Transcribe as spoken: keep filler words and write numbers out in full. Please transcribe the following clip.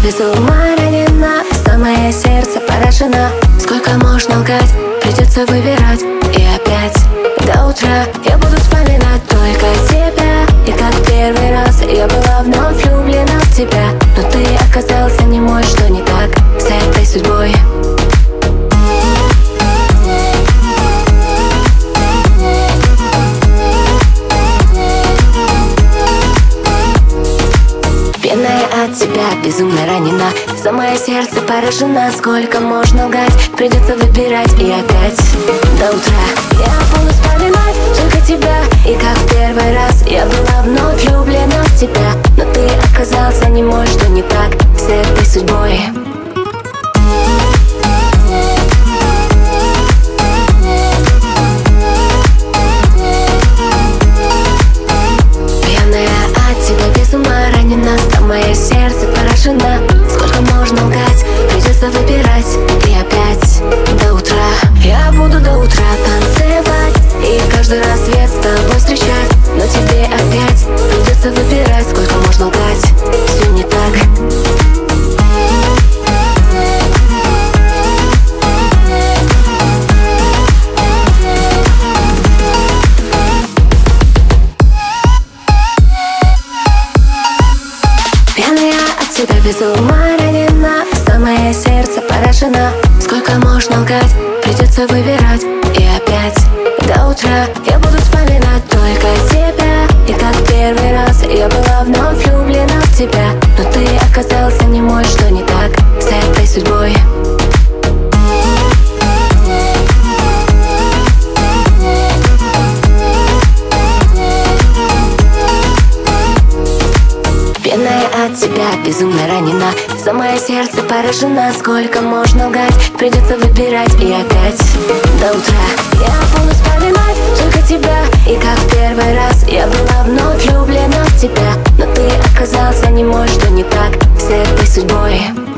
без ума ранена, самое сердце поражено. Сколько можно лгать, придется выбирать. И опять до утра я буду вспоминать только тебя. И как первый раз я была вновь влюблена в тебя. Но ты оказался не мой, что не так с этой судьбой. Пьяная от тебя, безумно ранена, самое сердце поражено. Сколько можно лгать, придется выбирать. И опять до утра я буду вспоминать только тебя. И как в первый раз я была вновь влюблена в тебя. Но ты оказался не мой, что не так с этой судьбой. Самое сердце поражено. Сколько можно лгать, придется выбирать. И опять до утра я буду до утра танцевать и каждый рассвет с тобой встречать. Но тебе опять придется выбирать. Сколько можно лгать, все не так. Тебя без ума ранена, самое сердце поражено. Сколько можно лгать, придется выбирать. И опять до утра я буду вспоминать только тебя. И как первый раз я была вновь влюблена в тебя. Но ты оказался не мой, что не так с этой судьбой. От тебя безумно ранена, самое сердце поражено. Сколько можно лгать, придется выбирать. И опять до утра я буду вспоминать только тебя. И как в первый раз я была вновь влюблена в тебя. Но ты оказался не мой, что не так с этой судьбой.